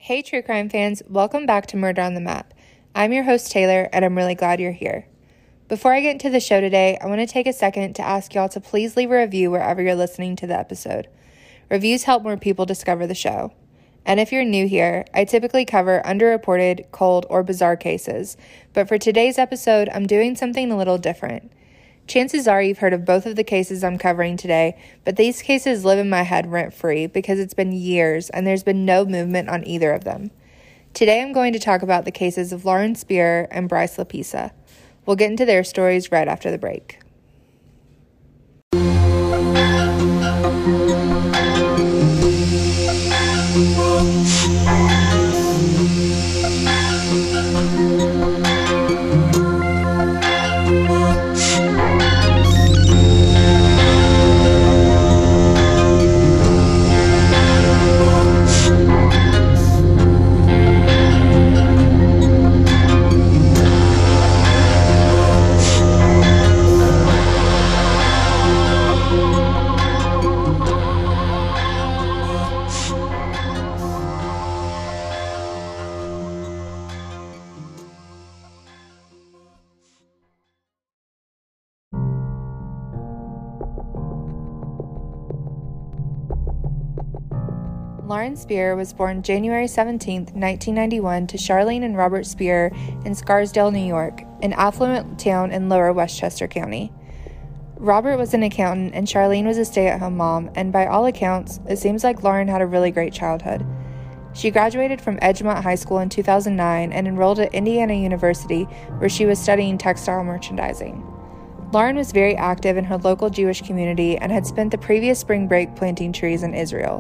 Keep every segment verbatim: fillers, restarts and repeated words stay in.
Hey true crime fans, welcome back to Murder on the Map. I'm your host Taylor, and I'm really glad you're here. Before I get into the show today, I want to take a second to ask y'all to please leave a review wherever you're listening to the episode. Reviews help more people discover the show. And if you're new here, I typically cover underreported, cold, or bizarre cases, but for today's episode, I'm doing something a little different. Chances are you've heard of both of the cases I'm covering today, but these cases live in my head rent-free because it's been years and there's been no movement on either of them. Today I'm going to talk about the cases of Lauren Spear and Bryce Lapisa. We'll get into their stories right after the break. Lauren Spear was born January seventeenth, nineteen ninety-one to Charlene and Robert Spear in Scarsdale, New York, an affluent town in lower Westchester County. Robert was an accountant and Charlene was a stay-at-home mom, and by all accounts, it seems like Lauren had a really great childhood. She graduated from Edgemont High School in two thousand nine and enrolled at Indiana University, where she was studying textile merchandising. Lauren was very active in her local Jewish community and had spent the previous spring break planting trees in Israel.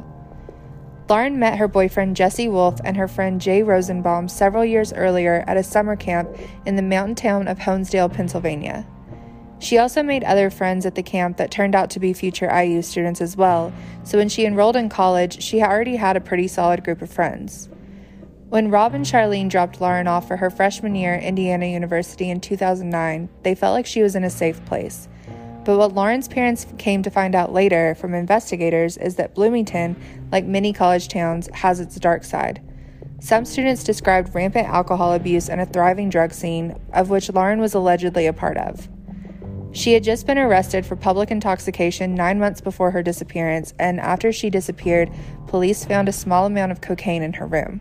Lauren met her boyfriend Jesse Wolf and her friend Jay Rosenbaum several years earlier at a summer camp in the mountain town of Honesdale, Pennsylvania. She also made other friends at the camp that turned out to be future I U students as well, so when she enrolled in college, she already had a pretty solid group of friends. When Rob and Charlene dropped Lauren off for her freshman year at Indiana University in two thousand nine, they felt like she was in a safe place. But what Lauren's parents came to find out later from investigators is that Bloomington, like many college towns, has its dark side. Some students described rampant alcohol abuse and a thriving drug scene, of which Lauren was allegedly a part of. She had just been arrested for public intoxication nine months before her disappearance, and after she disappeared, police found a small amount of cocaine in her room.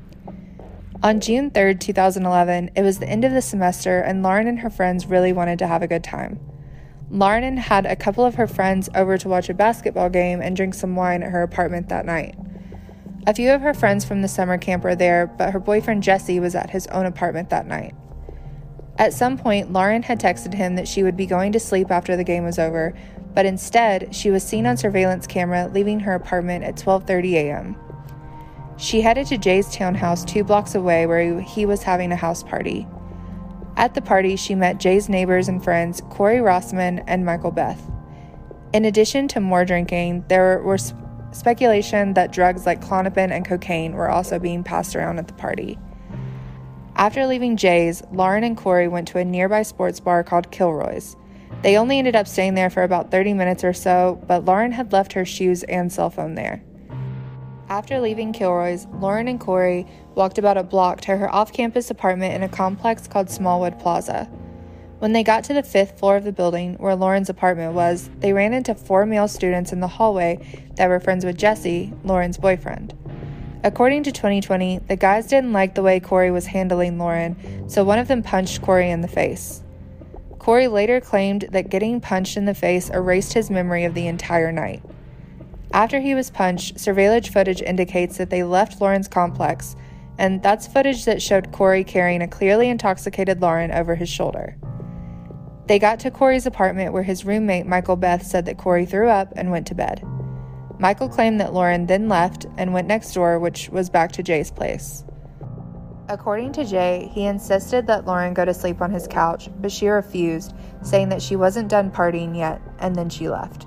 On June third, two thousand eleven, it was the end of the semester, and Lauren and her friends really wanted to have a good time. Lauren had a couple of her friends over to watch a basketball game and drink some wine at her apartment that night. A few of her friends from the summer camp were there, but her boyfriend Jesse was at his own apartment that night. At some point, Lauren had texted him that she would be going to sleep after the game was over, but instead, she was seen on surveillance camera leaving her apartment at twelve thirty a.m. She headed to Jay's townhouse two blocks away where he was having a house party. At the party, she met Jay's neighbors and friends, Corey Rossman and Michael Beth. In addition to more drinking, there were sp- speculation that drugs like Klonopin and cocaine were also being passed around at the party. After leaving Jay's, Lauren and Corey went to a nearby sports bar called Kilroy's. They only ended up staying there for about thirty minutes or so, but Lauren had left her shoes and cell phone there. After leaving Kilroy's, Lauren and Corey walked about a block to her off-campus apartment in a complex called Smallwood Plaza. When they got to the fifth floor of the building, where Lauren's apartment was, they ran into four male students in the hallway that were friends with Jesse, Lauren's boyfriend. According to twenty twenty, the guys didn't like the way Corey was handling Lauren, so one of them punched Corey in the face. Corey later claimed that getting punched in the face erased his memory of the entire night. After he was punched, surveillance footage indicates that they left Lauren's complex, and that's footage that showed Corey carrying a clearly intoxicated Lauren over his shoulder. They got to Corey's apartment where his roommate Michael Beth said that Corey threw up and went to bed. Michael claimed that Lauren then left and went next door, which was back to Jay's place. According to Jay, he insisted that Lauren go to sleep on his couch, but she refused, saying that she wasn't done partying yet, and then she left.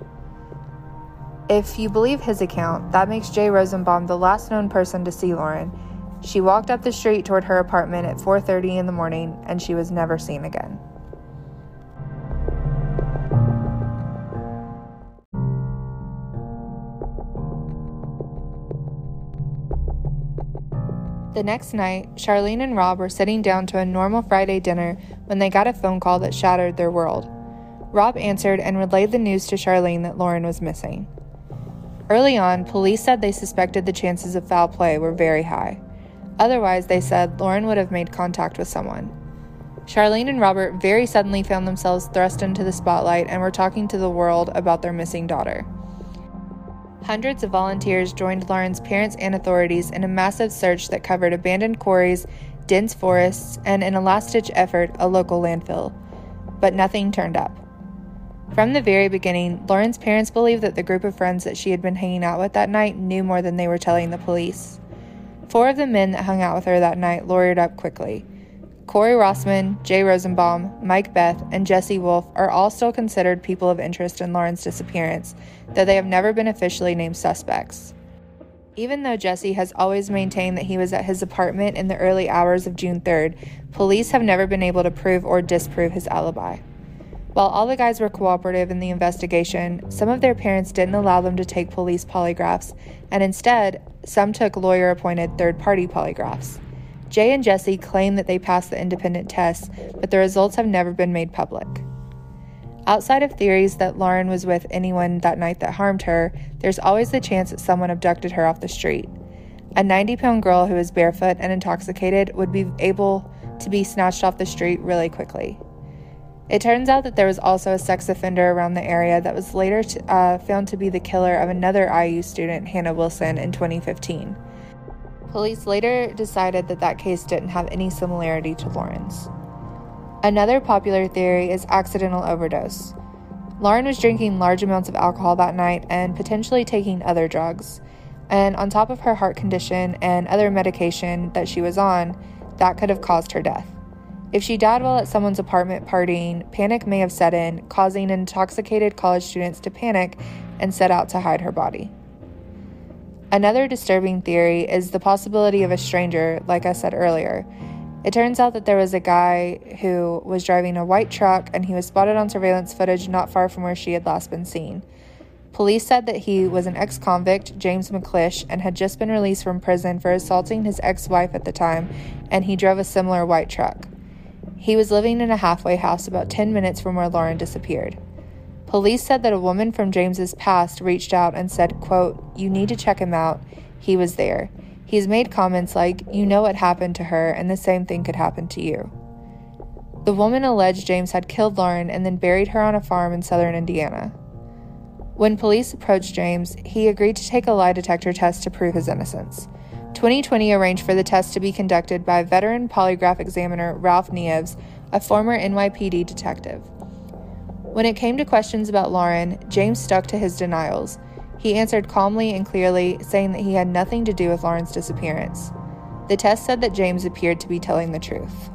If you believe his account, that makes Jay Rosenbaum the last known person to see Lauren. She walked up the street toward her apartment at four thirty in the morning, and she was never seen again. The next night, Charlene and Rob were sitting down to a normal Friday dinner when they got a phone call that shattered their world. Rob answered and relayed the news to Charlene that Lauren was missing. Early on, police said they suspected the chances of foul play were very high. Otherwise, they said Lauren would have made contact with someone. Charlene and Robert very suddenly found themselves thrust into the spotlight and were talking to the world about their missing daughter. Hundreds of volunteers joined Lauren's parents and authorities in a massive search that covered abandoned quarries, dense forests, and in a last-ditch effort, a local landfill. But nothing turned up. From the very beginning, Lauren's parents believed that the group of friends that she had been hanging out with that night knew more than they were telling the police. Four of the men that hung out with her that night lawyered up quickly. Corey Rossman, Jay Rosenbaum, Mike Beth, and Jesse Wolf are all still considered people of interest in Lauren's disappearance, though they have never been officially named suspects. Even though Jesse has always maintained that he was at his apartment in the early hours of June third, police have never been able to prove or disprove his alibi. While all the guys were cooperative in the investigation, some of their parents didn't allow them to take police polygraphs, and instead, some took lawyer-appointed third-party polygraphs. Jay and Jesse claim that they passed the independent tests, but the results have never been made public. Outside of theories that Lauren was with anyone that night that harmed her, there's always the chance that someone abducted her off the street. A ninety-pound girl who is barefoot and intoxicated would be able to be snatched off the street really quickly. It turns out that there was also a sex offender around the area that was later t- uh, found to be the killer of another I U student, Hannah Wilson, in twenty fifteen. Police later decided that that case didn't have any similarity to Lauren's. Another popular theory is accidental overdose. Lauren was drinking large amounts of alcohol that night and potentially taking other drugs. And on top of her heart condition and other medication that she was on, that could have caused her death. If she died while at someone's apartment partying, panic may have set in, causing intoxicated college students to panic and set out to hide her body. Another disturbing theory is the possibility of a stranger, like I said earlier. It turns out that there was a guy who was driving a white truck and he was spotted on surveillance footage not far from where she had last been seen. Police said that he was an ex-convict, James McClish, and had just been released from prison for assaulting his ex-wife at the time, and he drove a similar white truck. He was living in a halfway house about ten minutes from where Lauren disappeared. Police said that a woman from James's past reached out and said, quote, "You need to check him out. He was there. He's made comments like, you know what happened to her, and the same thing could happen to you." The woman alleged James had killed Lauren and then buried her on a farm in southern Indiana. When police approached James, he agreed to take a lie detector test to prove his innocence. twenty twenty arranged for the test to be conducted by veteran polygraph examiner Ralph Nieves, a former N Y P D detective. When it came to questions about Lauren, James stuck to his denials. He answered calmly and clearly, saying that he had nothing to do with Lauren's disappearance. The test said that James appeared to be telling the truth.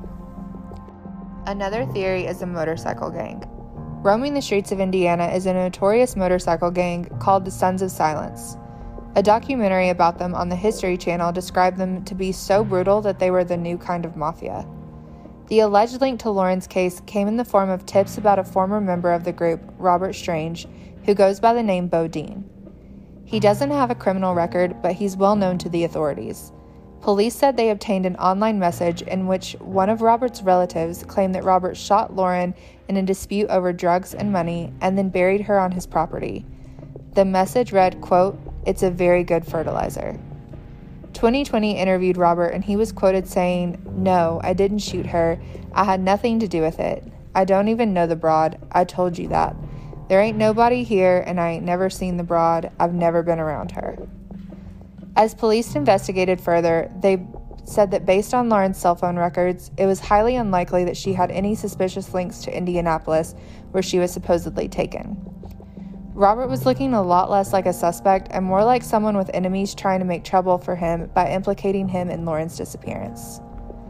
Another theory is a motorcycle gang. Roaming the streets of Indiana is a notorious motorcycle gang called the Sons of Silence. A documentary about them on the History Channel described them to be so brutal that they were the new kind of mafia. The alleged link to Lauren's case came in the form of tips about a former member of the group, Robert Strange, who goes by the name Bo Dean. He doesn't have a criminal record, but he's well known to the authorities. Police said they obtained an online message in which one of Robert's relatives claimed that Robert shot Lauren in a dispute over drugs and money and then buried her on his property. The message read, quote, "It's a very good fertilizer." twenty twenty interviewed Robert and he was quoted saying, "No, I didn't shoot her. I had nothing to do with it. I don't even know the broad. I told you that. There ain't nobody here and I ain't never seen the broad. I've never been around her." As police investigated further, they said that based on Lauren's cell phone records, it was highly unlikely that she had any suspicious links to Indianapolis, where she was supposedly taken. Robert was looking a lot less like a suspect and more like someone with enemies trying to make trouble for him by implicating him in Lauren's disappearance.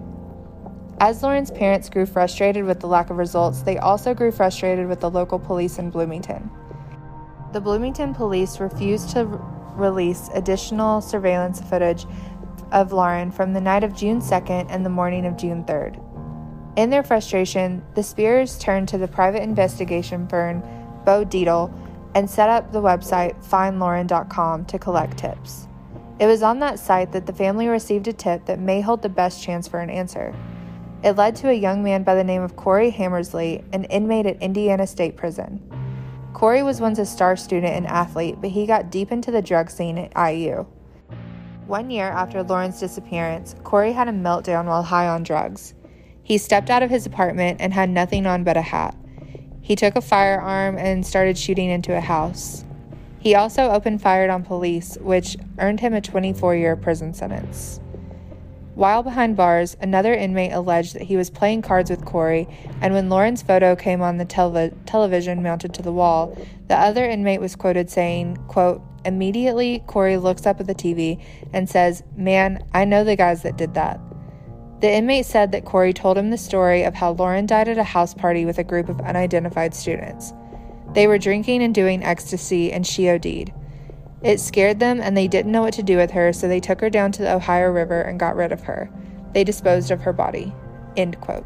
As Lauren's parents grew frustrated with the lack of results, they also grew frustrated with the local police in Bloomington. The Bloomington police refused to r- release additional surveillance footage of Lauren from the night of June second and the morning of June third. In their frustration, the Spears turned to the private investigation firm Bo Dietl and set up the website find lauren dot com to collect tips. It was on that site that the family received a tip that may hold the best chance for an answer. It led to a young man by the name of Corey Hammersley, an inmate at Indiana State Prison. Corey was once a star student and athlete, but he got deep into the drug scene at I U. One year after Lauren's disappearance, Corey had a meltdown while high on drugs. He stepped out of his apartment and had nothing on but a hat. He took a firearm and started shooting into a house. He also opened fire on police, which earned him a twenty-four-year prison sentence. While behind bars, another inmate alleged that he was playing cards with Corey, and when Lauren's photo came on the telev- television mounted to the wall, the other inmate was quoted saying, quote, "Immediately, Corey looks up at the T V and says, 'Man, I know the guys that did that.'" The inmate said that Corey told him the story of how Lauren died at a house party with a group of unidentified students. They were drinking and doing ecstasy, and she O D'd. It scared them, and they didn't know what to do with her, so they took her down to the Ohio River and got rid of her. They disposed of her body. End quote.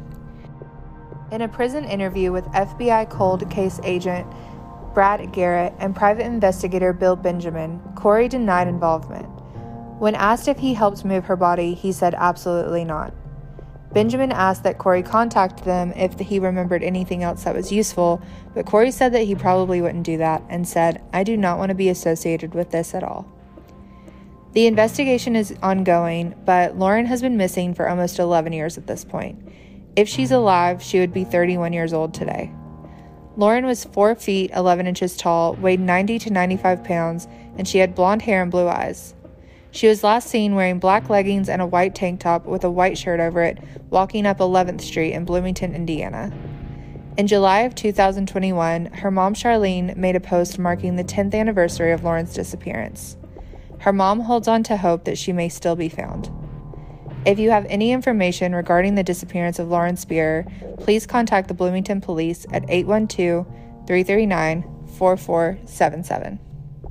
In a prison interview with F B I cold case agent Brad Garrett and private investigator Bill Benjamin, Corey denied involvement. When asked if he helped move her body, he said absolutely not. Benjamin asked that Corey contact them if he remembered anything else that was useful, but Corey said that he probably wouldn't do that and said, "I do not want to be associated with this at all." The investigation is ongoing, but Lauren has been missing for almost eleven years at this point. If she's alive, she would be thirty-one years old today. Lauren was four feet eleven inches tall, weighed ninety to ninety-five pounds, and she had blonde hair and blue eyes. She was last seen wearing black leggings and a white tank top with a white shirt over it, walking up eleventh Street in Bloomington, Indiana. In July of two thousand twenty-one, her mom Charlene made a post marking the tenth anniversary of Lauren's disappearance. Her mom holds on to hope that she may still be found. If you have any information regarding the disappearance of Lauren Spear, please contact the Bloomington Police at eight one two, three three nine, four four seven seven.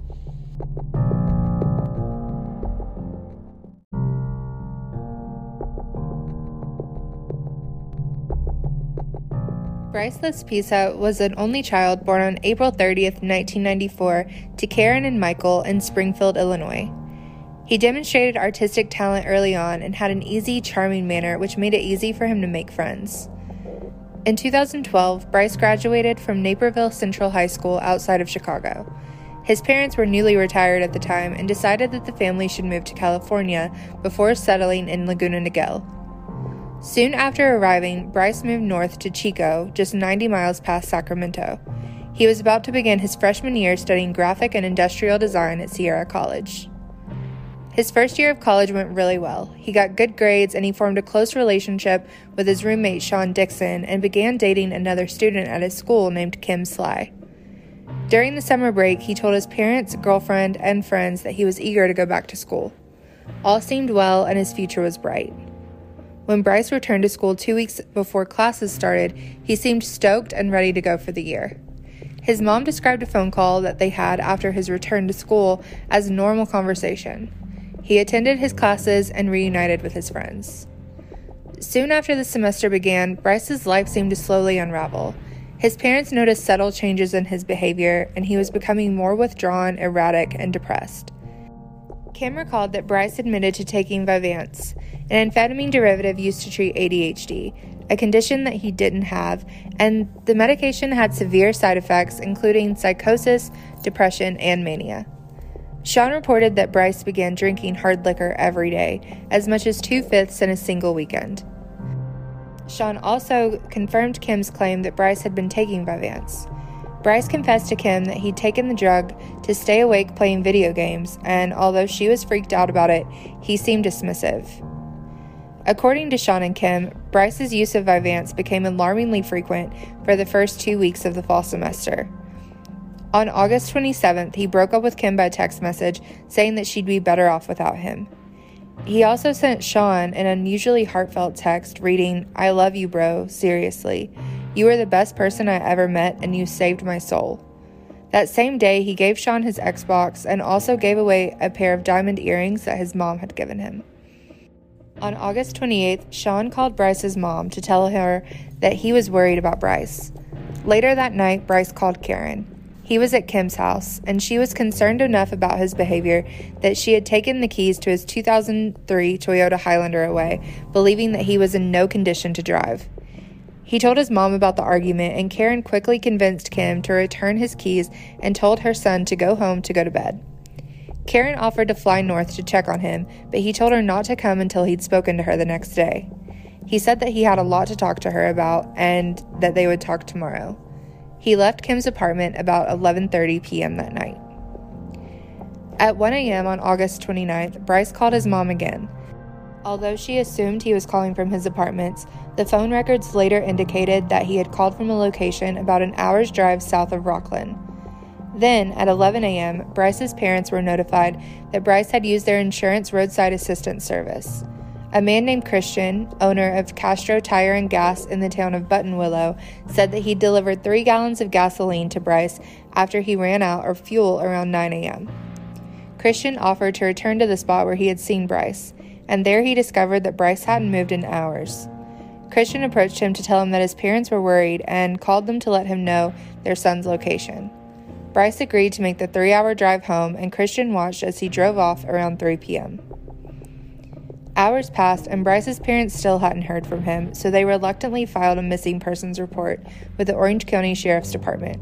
Bryce Laspisa was an only child born on April thirtieth, nineteen ninety-four, to Karen and Michael in Springfield, Illinois. He demonstrated artistic talent early on and had an easy, charming manner which made it easy for him to make friends. In two thousand twelve, Bryce graduated from Naperville Central High School outside of Chicago. His parents were newly retired at the time and decided that the family should move to California before settling in Laguna Niguel. Soon after arriving, Bryce moved north to Chico, just ninety miles past Sacramento. He was about to begin his freshman year studying graphic and industrial design at Sierra College. His first year of college went really well. He got good grades and he formed a close relationship with his roommate Sean Dixon and began dating another student at his school named Kim Sly. During the summer break, he told his parents, girlfriend, and friends that he was eager to go back to school. All seemed well and his future was bright. When Bryce returned to school two weeks before classes started, he seemed stoked and ready to go for the year. His mom described a phone call that they had after his return to school as a normal conversation. He attended his classes and reunited with his friends. Soon after the semester began, Bryce's life seemed to slowly unravel. His parents noticed subtle changes in his behavior, and he was becoming more withdrawn, erratic, and depressed. Kim recalled that Bryce admitted to taking Vyvanse, an amphetamine derivative used to treat A D H D, a condition that he didn't have, and the medication had severe side effects, including psychosis, depression, and mania. Sean reported that Bryce began drinking hard liquor every day, as much as two-fifths in a single weekend. Sean also confirmed Kim's claim that Bryce had been taking Vyvanse. Bryce confessed to Kim that he'd taken the drug to stay awake playing video games, and although she was freaked out about it, he seemed dismissive. According to Sean and Kim, Bryce's use of Vyvanse became alarmingly frequent for the first two weeks of the fall semester. On August twenty-seventh, he broke up with Kim by text message, saying that she'd be better off without him. He also sent Sean an unusually heartfelt text reading, "I love you, bro, seriously. You are the best person I ever met, and you saved my soul." That same day, he gave Sean his Xbox and also gave away a pair of diamond earrings that his mom had given him. On August twenty-eighth, Sean called Bryce's mom to tell her that he was worried about Bryce. Later that night, Bryce called Karen. He was at Kim's house, and she was concerned enough about his behavior that she had taken the keys to his two thousand three Toyota Highlander away, believing that he was in no condition to drive. He told his mom about the argument, and Karen quickly convinced Kim to return his keys and told her son to go home to go to bed. Karen offered to fly north to check on him, but he told her not to come until he'd spoken to her the next day. He said that he had a lot to talk to her about and that they would talk tomorrow. He left Kim's apartment about eleven thirty p.m. that night. At one a.m. on August twenty-ninth, Bryce called his mom again. Although she assumed he was calling from his apartments, the phone records later indicated that he had called from a location about an hour's drive south of Rockland. Then, at eleven a.m., Bryce's parents were notified that Bryce had used their insurance roadside assistance service. A man named Christian, owner of Castro Tire and Gas in the town of Buttonwillow, said that he delivered three gallons of gasoline to Bryce after he ran out of fuel around nine a.m. Christian offered to return to the spot where he had seen Bryce, and there he discovered that Bryce hadn't moved in hours. Christian approached him to tell him that his parents were worried and called them to let him know their son's location. Bryce agreed to make the three-hour drive home, and Christian watched as he drove off around three p.m. Hours passed, and Bryce's parents still hadn't heard from him, so they reluctantly filed a missing persons report with the Orange County Sheriff's Department.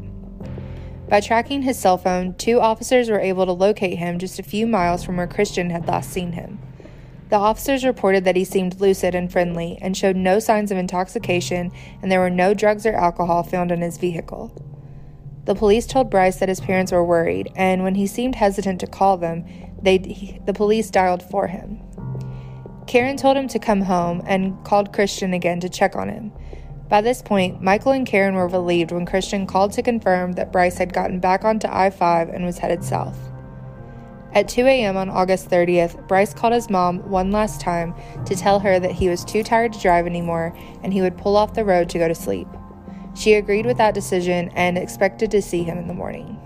By tracking his cell phone, two officers were able to locate him just a few miles from where Christian had last seen him. The officers reported that he seemed lucid and friendly and showed no signs of intoxication, and there were no drugs or alcohol found in his vehicle. The police told Bryce that his parents were worried, and when he seemed hesitant to call them, they, the police dialed for him. Karen told him to come home and called Christian again to check on him. By this point, Michael and Karen were relieved when Christian called to confirm that Bryce had gotten back onto I five and was headed south. At two a.m. on August thirtieth, Bryce called his mom one last time to tell her that he was too tired to drive anymore and he would pull off the road to go to sleep. She agreed with that decision and expected to see him in the morning.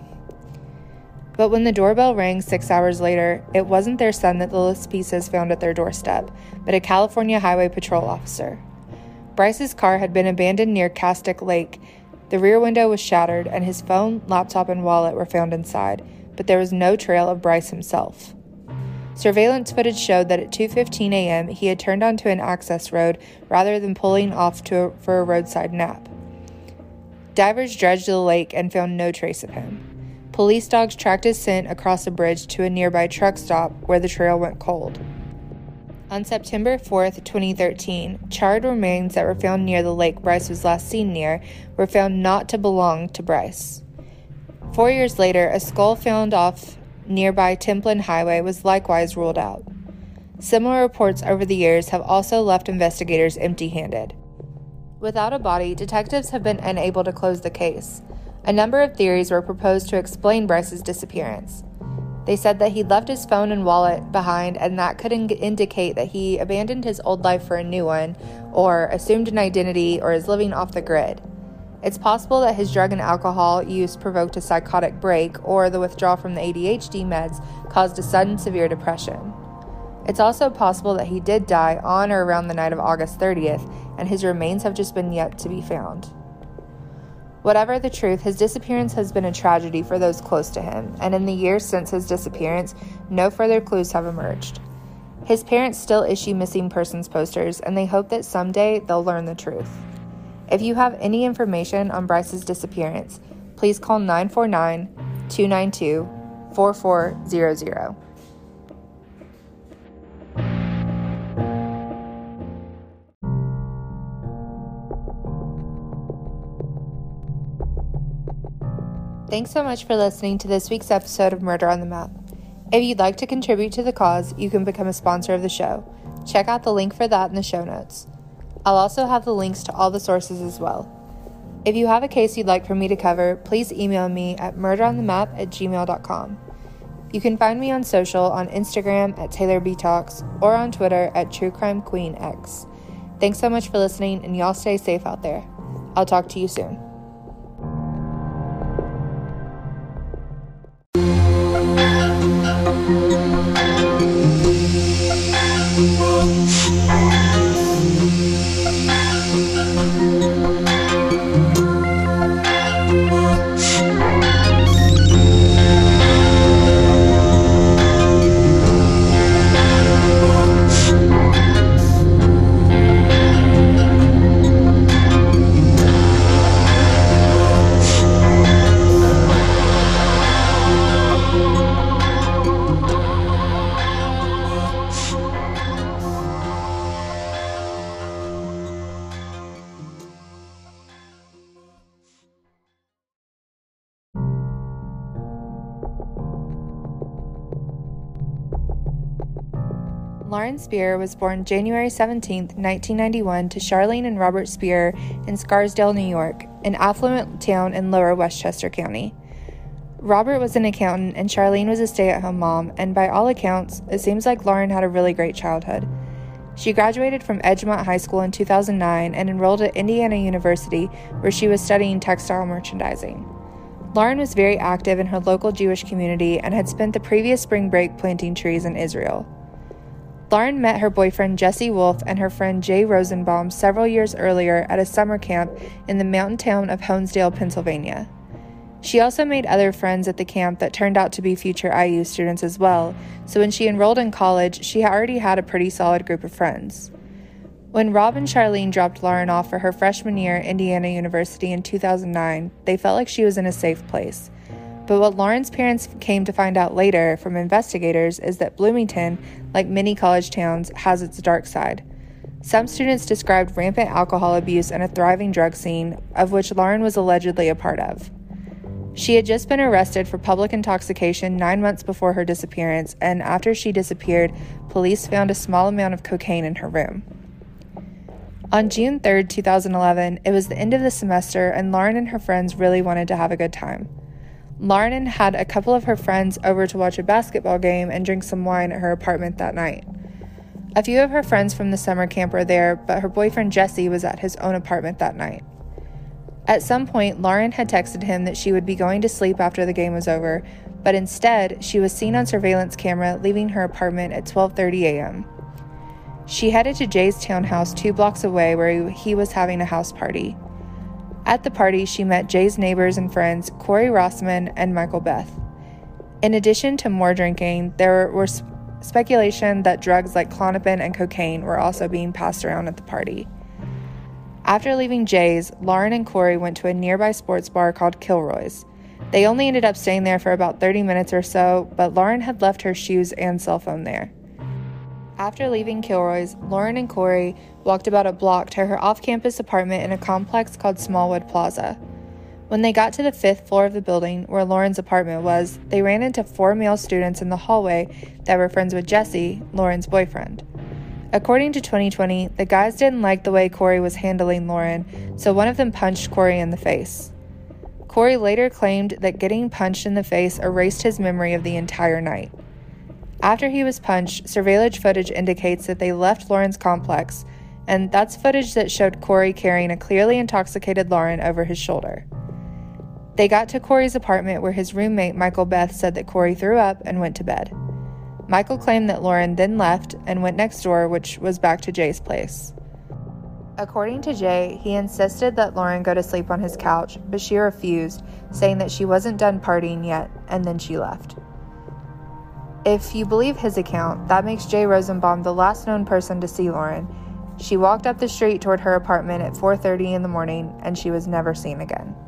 But when the doorbell rang six hours later, it wasn't their son that the Laspices found at their doorstep, but a California Highway Patrol officer. Bryce's car had been abandoned near Castic Lake. The rear window was shattered, and his phone, laptop, and wallet were found inside, but there was no trail of Bryce himself. Surveillance footage showed that at two fifteen a.m. he had turned onto an access road rather than pulling off to a, for a roadside nap. Divers dredged the lake and found no trace of him. Police dogs tracked his scent across a bridge to a nearby truck stop where the trail went cold. On September fourth, twenty thirteen, charred remains that were found near the lake Bryce was last seen near were found not to belong to Bryce. Four years later, a skull found off nearby Templin Highway was likewise ruled out. Similar reports over the years have also left investigators empty-handed. Without a body, detectives have been unable to close the case. A number of theories were proposed to explain Bryce's disappearance. They said that he left his phone and wallet behind, and that could in- indicate that he abandoned his old life for a new one, or assumed an identity, or is living off the grid. It's possible that his drug and alcohol use provoked a psychotic break, or the withdrawal from the A D H D meds caused a sudden severe depression. It's also possible that he did die on or around the night of August thirtieth, and his remains have just been yet to be found. Whatever the truth, his disappearance has been a tragedy for those close to him, and in the years since his disappearance, no further clues have emerged. His parents still issue missing persons posters, and they hope that someday they'll learn the truth. If you have any information on Bryce's disappearance, please call nine four nine, two nine two, four four zero zero. Thanks so much for listening to this week's episode of Murder on the Map. If you'd like to contribute to the cause, you can become a sponsor of the show. Check out the link for that in the show notes. I'll also have the links to all the sources as well. If you have a case you'd like for me to cover, please email me at murderonthemap at gmail dot com. You can find me on social on Instagram at Taylor B Talks or on Twitter at TrueCrimeQueenX. Thanks so much for listening, and y'all stay safe out there. I'll talk to you soon. Lauren Spear was born January seventeenth, nineteen ninety-one, to Charlene and Robert Spear in Scarsdale, New York, an affluent town in lower Westchester County. Robert was an accountant and Charlene was a stay-at-home mom, and by all accounts, it seems like Lauren had a really great childhood. She graduated from Edgemont High School in two thousand nine and enrolled at Indiana University, where she was studying textile merchandising. Lauren was very active in her local Jewish community and had spent the previous spring break planting trees in Israel. Lauren met her boyfriend Jesse Wolf and her friend Jay Rosenbaum several years earlier at a summer camp in the mountain town of Honesdale, Pennsylvania. She also made other friends at the camp that turned out to be future I U students as well, so when she enrolled in college, she already had a pretty solid group of friends. When Rob and Charlene dropped Lauren off for her freshman year at Indiana University in two thousand nine, they felt like she was in a safe place. But what Lauren's parents came to find out later from investigators is that Bloomington, like many college towns, has its dark side. Some students described rampant alcohol abuse and a thriving drug scene, of which Lauren was allegedly a part of. She had just been arrested for public intoxication nine months before her disappearance, and after she disappeared, police found a small amount of cocaine in her room. On June third, two thousand eleven, it was the end of the semester, and Lauren and her friends really wanted to have a good time. Lauren had a couple of her friends over to watch a basketball game and drink some wine at her apartment that night. A few of her friends from the summer camp were there, but her boyfriend Jesse was at his own apartment that night. At some point, Lauren had texted him that she would be going to sleep after the game was over, but instead, she was seen on surveillance camera leaving her apartment at twelve thirty a.m. She headed to Jay's townhouse two blocks away where he was having a house party. At the party, she met Jay's neighbors and friends, Corey Rossman and Michael Beth. In addition to more drinking, there were sp- speculation that drugs like Klonopin and cocaine were also being passed around at the party. After leaving Jay's, Lauren and Corey went to a nearby sports bar called Kilroy's. They only ended up staying there for about thirty minutes or so, but Lauren had left her shoes and cell phone there. After leaving Kilroy's, Lauren and Corey walked about a block to her off-campus apartment in a complex called Smallwood Plaza. When they got to the fifth floor of the building, where Lauren's apartment was, they ran into four male students in the hallway that were friends with Jesse, Lauren's boyfriend. According to twenty twenty, the guys didn't like the way Corey was handling Lauren, so one of them punched Corey in the face. Corey later claimed that getting punched in the face erased his memory of the entire night. After he was punched, surveillance footage indicates that they left Lauren's complex, and that's footage that showed Corey carrying a clearly intoxicated Lauren over his shoulder. They got to Corey's apartment where his roommate Michael Beth said that Corey threw up and went to bed. Michael claimed that Lauren then left and went next door, which was back to Jay's place. According to Jay, he insisted that Lauren go to sleep on his couch, but she refused, saying that she wasn't done partying yet, and then she left. If you believe his account, that makes Jay Rosenbaum the last known person to see Lauren. She walked up the street toward her apartment at four thirty in the morning, and she was never seen again.